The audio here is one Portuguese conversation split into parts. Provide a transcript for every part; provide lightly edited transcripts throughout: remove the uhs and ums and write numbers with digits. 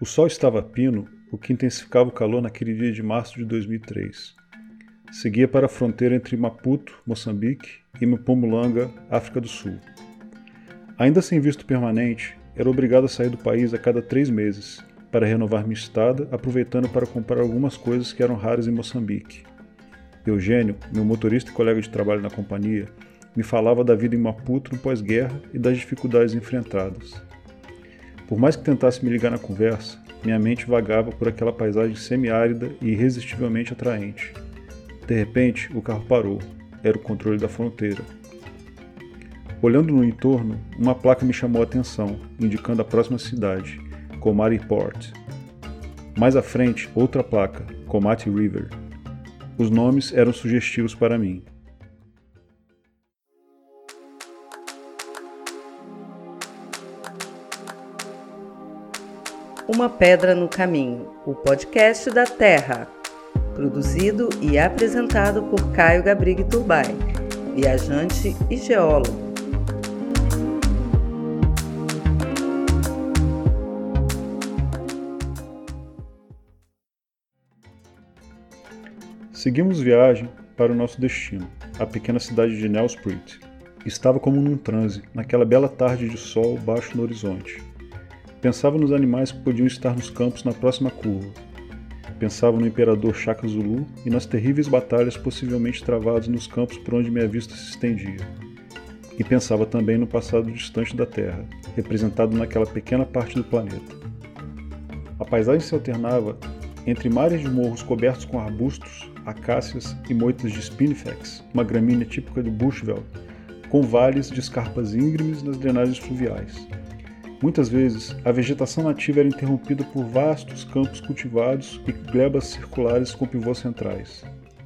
O sol estava a pino, o que intensificava o calor naquele dia de março de 2003. Seguia para a fronteira entre Maputo, Moçambique, e Mpumalanga, África do Sul. Ainda sem visto permanente, era obrigado a sair do país a cada 3 meses, para renovar minha estada, aproveitando para comprar algumas coisas que eram raras em Moçambique. Eugênio, meu motorista e colega de trabalho na companhia, me falava da vida em Maputo no pós-guerra e das dificuldades enfrentadas. Por mais que tentasse me ligar na conversa, minha mente vagava por aquela paisagem semiárida e irresistivelmente atraente. De repente, o carro parou. Era o controle da fronteira. Olhando no entorno, uma placa me chamou a atenção, indicando a próxima cidade, Komati Port. Mais à frente, outra placa, Komati River. Os nomes eram sugestivos para mim. Uma Pedra no Caminho, o podcast da Terra. Produzido e apresentado por Caio Gabrig Turbay, viajante e geólogo. Seguimos viagem para o nosso destino, a pequena cidade de Nelspruit. Estava como num transe, naquela bela tarde de sol baixo no horizonte. Pensava nos animais que podiam estar nos campos na próxima curva. Pensava no imperador Shaka Zulu e nas terríveis batalhas possivelmente travadas nos campos por onde minha vista se estendia. E pensava também no passado distante da Terra, representado naquela pequena parte do planeta. A paisagem se alternava entre mares de morros cobertos com arbustos, acácias e moitas de spinifex, uma gramínea típica do Bushveld, com vales de escarpas íngremes nas drenagens fluviais. Muitas vezes, a vegetação nativa era interrompida por vastos campos cultivados e glebas circulares com pivôs centrais.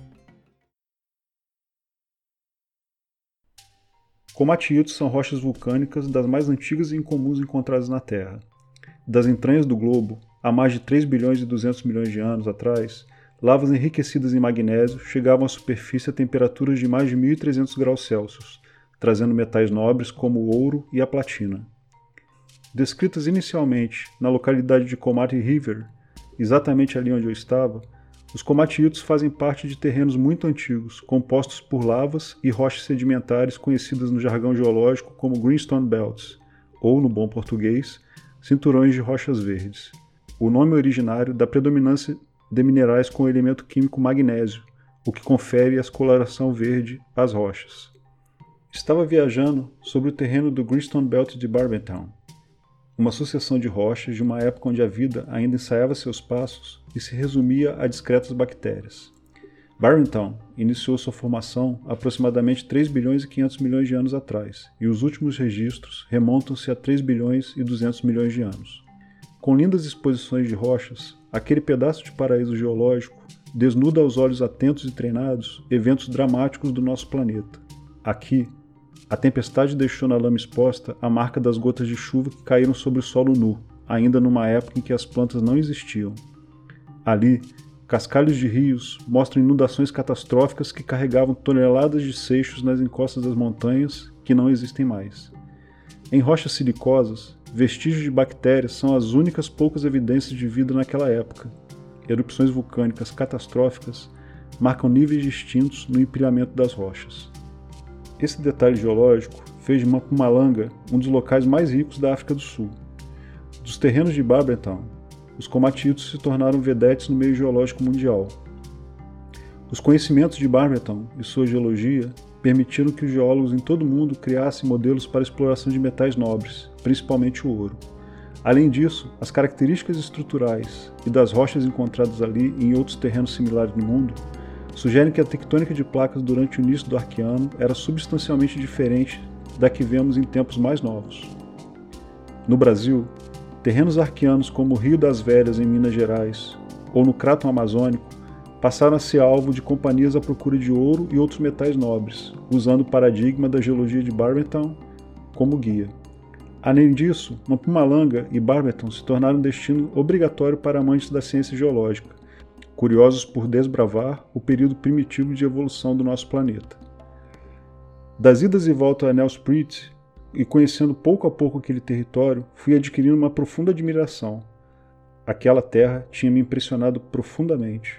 Komati-utes são rochas vulcânicas das mais antigas e incomuns encontradas na Terra. Das entranhas do globo, há mais de 3 bilhões e 200 milhões de anos atrás, lavas enriquecidas em magnésio chegavam à superfície a temperaturas de mais de 1.300 graus Celsius, trazendo metais nobres como o ouro e a platina. Descritas inicialmente na localidade de Komati River, exatamente ali onde eu estava, os Komati-utes fazem parte de terrenos muito antigos, compostos por lavas e rochas sedimentares conhecidas no jargão geológico como Greenstone Belts, ou, no bom português, cinturões de rochas verdes. O nome originário da predominância de minerais com o elemento químico magnésio, o que confere essa coloração verde às rochas. Estava viajando sobre o terreno do Greenstone Belt de Barbertown, uma sucessão de rochas de uma época onde a vida ainda ensaiava seus passos e se resumia a discretas bactérias. Barbertown iniciou sua formação aproximadamente 3 bilhões e 500 milhões de anos atrás, e os últimos registros remontam-se a 3 bilhões e 200 milhões de anos. Com lindas exposições de rochas, aquele pedaço de paraíso geológico desnuda aos olhos atentos e treinados eventos dramáticos do nosso planeta. Aqui, a tempestade deixou na lama exposta a marca das gotas de chuva que caíram sobre o solo nu, ainda numa época em que as plantas não existiam. Ali, cascalhos de rios mostram inundações catastróficas que carregavam toneladas de seixos nas encostas das montanhas que não existem mais. Em rochas silicosas, vestígios de bactérias são as únicas poucas evidências de vida naquela época. Erupções vulcânicas catastróficas marcam níveis distintos no empilhamento das rochas. Esse detalhe geológico fez de Mpumalanga um dos locais mais ricos da África do Sul. Dos terrenos de Barbertown, os Komati-utes se tornaram vedetes no meio geológico mundial. Os conhecimentos de Barbertown e sua geologia permitiram que os geólogos em todo o mundo criassem modelos para a exploração de metais nobres, principalmente o ouro. Além disso, as características estruturais e das rochas encontradas ali e em outros terrenos similares no mundo sugerem que a tectônica de placas durante o início do Arqueano era substancialmente diferente da que vemos em tempos mais novos. No Brasil, terrenos arqueanos como o Rio das Velhas em Minas Gerais ou no Craton Amazônico passaram a ser alvo de companhias à procura de ouro e outros metais nobres, usando o paradigma da geologia de Barbertown como guia. Além disso, Mpumalanga e Barbertown se tornaram um destino obrigatório para amantes da ciência geológica, curiosos por desbravar o período primitivo de evolução do nosso planeta. Das idas e voltas a Nelspruit e conhecendo pouco a pouco aquele território, fui adquirindo uma profunda admiração. Aquela terra tinha me impressionado profundamente.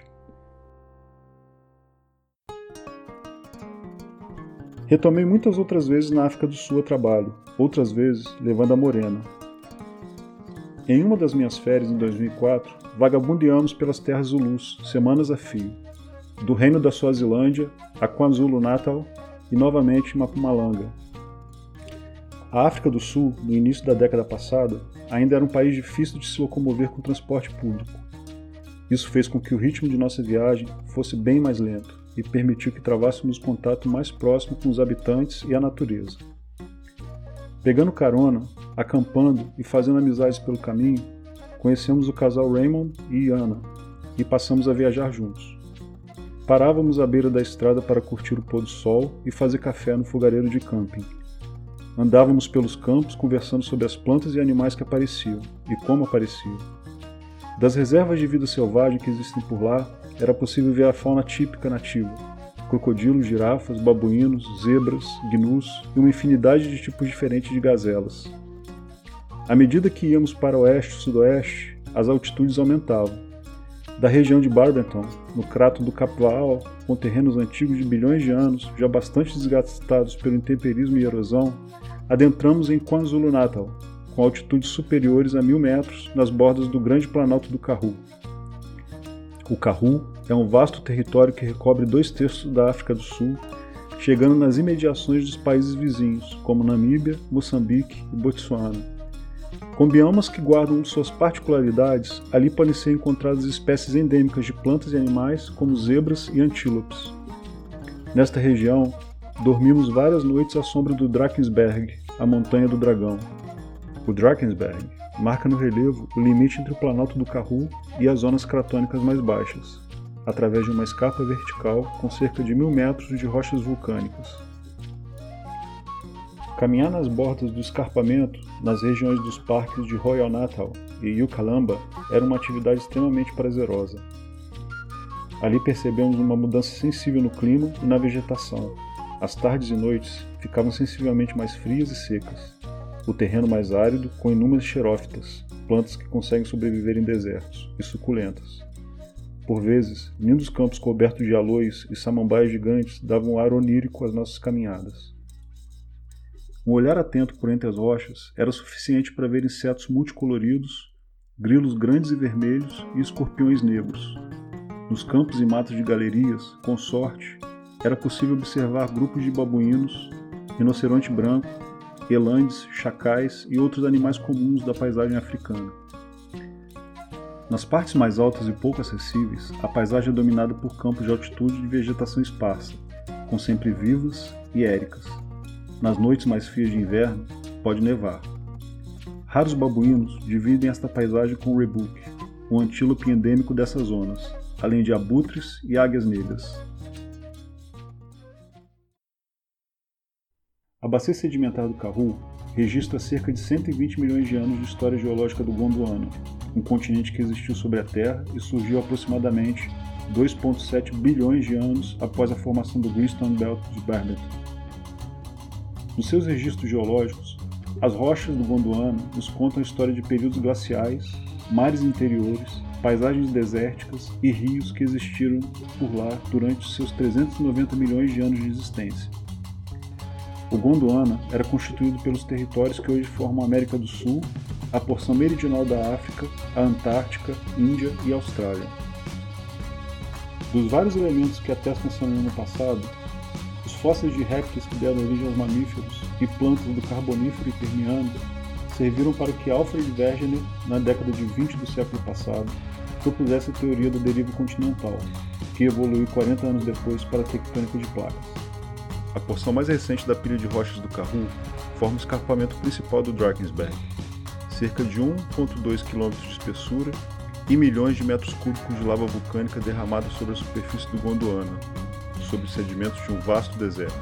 Retomei muitas outras vezes na África do Sul a trabalho, outras vezes levando a Morena. Em uma das minhas férias, em 2004, vagabundeamos pelas terras Zulus, semanas a fio, do reino da Suazilândia a KwaZulu-Natal e novamente Mpumalanga. A África do Sul, no início da década passada, ainda era um país difícil de se locomover com transporte público. Isso fez com que o ritmo de nossa viagem fosse bem mais lento e permitiu que travássemos contato mais próximo com os habitantes e a natureza. Pegando carona, acampando e fazendo amizades pelo caminho, conhecemos o casal Raymond e Ana e passamos a viajar juntos. Parávamos à beira da estrada para curtir o pôr do sol e fazer café no fogareiro de camping. Andávamos pelos campos conversando sobre as plantas e animais que apareciam e como apareciam. Das reservas de vida selvagem que existem por lá, era possível ver a fauna típica nativa: crocodilos, girafas, babuínos, zebras, gnus e uma infinidade de tipos diferentes de gazelas. À medida que íamos para oeste e sudoeste, as altitudes aumentavam. Da região de Barberton, no crato do Kapwahl, com terrenos antigos de bilhões de anos, já bastante desgastados pelo intemperismo e erosão, adentramos em KwaZulu-Natal, com altitudes superiores a 1000 metros nas bordas do Grande Planalto do Karoo. O Karoo é um vasto território que recobre 2/3 da África do Sul, chegando nas imediações dos países vizinhos, como Namíbia, Moçambique e Botsuana. Com biomas que guardam suas particularidades, ali podem ser encontradas espécies endêmicas de plantas e animais, como zebras e antílopes. Nesta região, dormimos várias noites à sombra do Drakensberg, a Montanha do Dragão. O Drakensberg marca no relevo o limite entre o Planalto do Karoo e as zonas cratônicas mais baixas, através de uma escarpa vertical com cerca de 1000 metros de rochas vulcânicas. Caminhar nas bordas do escarpamento, nas regiões dos parques de Royal Natal e Ukalamba, era uma atividade extremamente prazerosa. Ali percebemos uma mudança sensível no clima e na vegetação. As tardes e noites ficavam sensivelmente mais frias e secas. O terreno mais árido, com inúmeras xerófitas, plantas que conseguem sobreviver em desertos, e suculentas. Por vezes, lindos campos cobertos de aloes e samambaias gigantes davam um ar onírico às nossas caminhadas. Um olhar atento por entre as rochas era suficiente para ver insetos multicoloridos, grilos grandes e vermelhos e escorpiões negros. Nos campos e matas de galerias, com sorte, era possível observar grupos de babuínos, rinoceronte branco, elandes, chacais e outros animais comuns da paisagem africana. Nas partes mais altas e pouco acessíveis, a paisagem é dominada por campos de altitude de vegetação esparsa, com sempre-vivas e éricas. Nas noites mais frias de inverno, pode nevar. Raros babuínos dividem esta paisagem com o rebuque, um antílope endêmico dessas zonas, além de abutres e águias negras. A bacia sedimentar do Karoo registra cerca de 120 milhões de anos de história geológica do Gondwana, um continente que existiu sobre a Terra e surgiu aproximadamente 2,7 bilhões de anos após a formação do Greenstone Belt de Barberton. Nos seus registros geológicos, as rochas do Gondwana nos contam a história de períodos glaciais, mares interiores, paisagens desérticas e rios que existiram por lá durante os seus 390 milhões de anos de existência. O Gondwana era constituído pelos territórios que hoje formam a América do Sul, a porção meridional da África, a Antártica, Índia e Austrália. Dos vários elementos que atestam essa união no passado, os fósseis de répteis que deram origem aos mamíferos e plantas do Carbonífero e Permiano serviram para que Alfred Wegener, na década de 20 do século passado, propusesse a teoria da deriva continental, que evoluiu 40 anos depois para a tectônica de placas. A porção mais recente da pilha de rochas do Karoo forma o escarpamento principal do Drakensberg, cerca de 1,2 km de espessura e milhões de metros cúbicos de lava vulcânica derramada sobre a superfície do Gondwana, sob os sedimentos de um vasto deserto.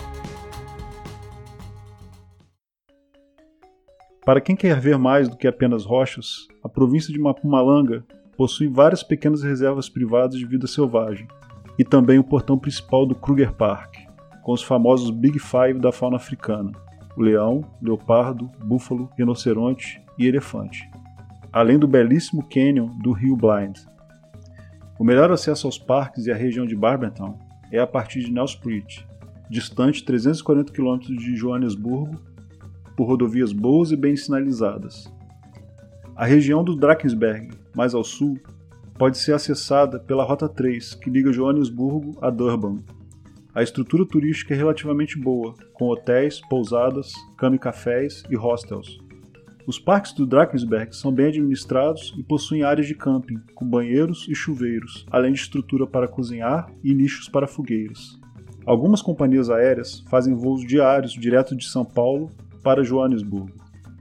Para quem quer ver mais do que apenas rochas, a província de Mpumalanga possui várias pequenas reservas privadas de vida selvagem e também o portão principal do Kruger Park, com os famosos Big Five da fauna africana: o leão, leopardo, búfalo, rinoceronte e elefante. além do belíssimo cânion do rio Blind. O melhor acesso aos parques e à região de Barbertown é a partir de Nelspruit, distante 340 km de Joanesburgo, por rodovias boas e bem sinalizadas. A região do Drakensberg, mais ao sul, pode ser acessada pela Rota 3, que liga Joanesburgo a Durban. A estrutura turística é relativamente boa, com hotéis, pousadas, cama-cafés e hostels. Os parques do Drakensberg são bem administrados e possuem áreas de camping, com banheiros e chuveiros, além de estrutura para cozinhar e nichos para fogueiras. Algumas companhias aéreas fazem voos diários direto de São Paulo para Joanesburgo.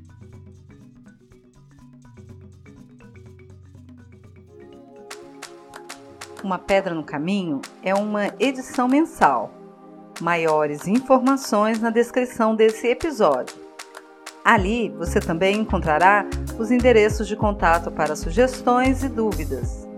Uma Pedra no Caminho é uma edição mensal. Maiores informações na descrição desse episódio. Ali você também encontrará os endereços de contato para sugestões e dúvidas.